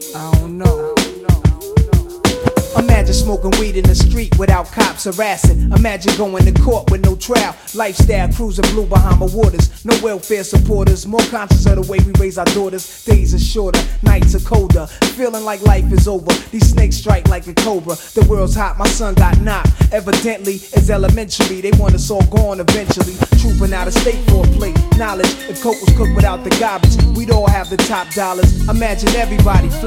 I don't know. Imagine smoking weed in the street without cops harassing. Imagine going to court with no trial. Lifestyle cruising blue Bahama waters. No welfare supporters. More conscious of the way we raise our daughters. Days are shorter, nights are colder. Feeling like life is over. These snakes strike like a cobra. The world's hot, my son got knocked. Evidently, it's elementary. They want us all gone eventually. Trooping out of state for a plate. Knowledge, if coke was cooked without the garbage, we'd all have the top dollars. Imagine everybody